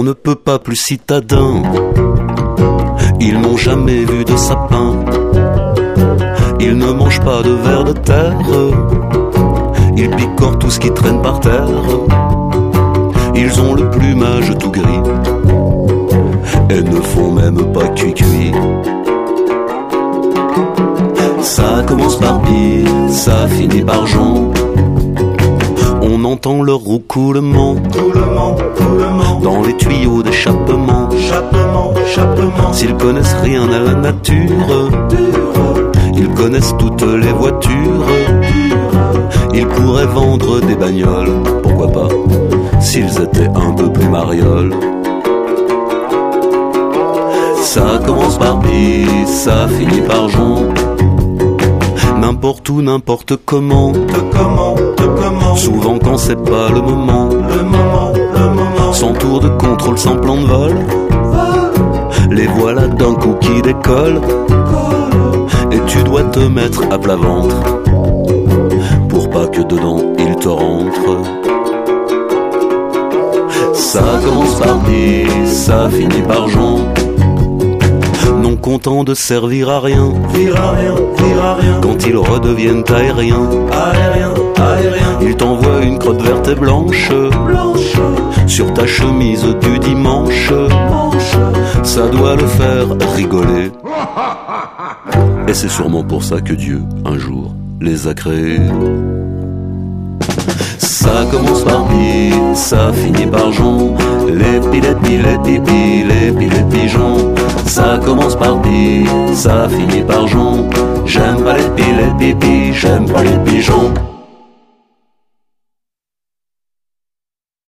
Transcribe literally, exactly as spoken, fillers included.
ne peut pas plus citadin. Ils n'ont jamais vu de sapin. Ils ne mangent pas de vers de terre. Ils picorent tout ce qui traîne par terre. Ils ont le plumage tout gris et ne font même pas cuit-cuit. Ça commence par pi, ça finit par Jean. On entend leur roucoulement, coulement, coulement, dans les tuyaux d'échappement. Échappement, échappement. S'ils connaissent rien à la nature, ils connaissent toutes les voitures. Ils pourraient vendre des bagnoles, pourquoi pas, s'ils étaient un peu plus marioles. Ça commence par pi, ça finit par Jean. N'importe où, n'importe comment, de comment, de comment. Souvent quand c'est pas le moment, le moment, le moment. Sans tour de contrôle, sans plan de vol, vol. Les voilà d'un coup qui décollent. Et tu dois te mettre à plat ventre pour pas que dedans il te rentre. Ça commence par pi, ça finit par Jean. Non content de servir à rien, vire à rien, vire à rien. Quand ils redeviennent aériens, aériens, aériens. Ils t'envoient une crotte verte et blanche, blanche, sur ta chemise du dimanche. Manche. Ça doit le faire rigoler. Et c'est sûrement pour ça que Dieu, un jour, les a créés. Ça commence par pi, ça finit par Jean. Les pi, les pi, les pipi, les pi, les pigeons. Ça commence par pi, ça finit par Jean. J'aime pas les pi, les pipi, j'aime pas les pigeons.